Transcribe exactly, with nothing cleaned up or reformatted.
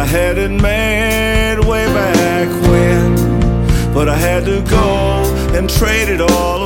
had it made way back when, but I had to go and trade it all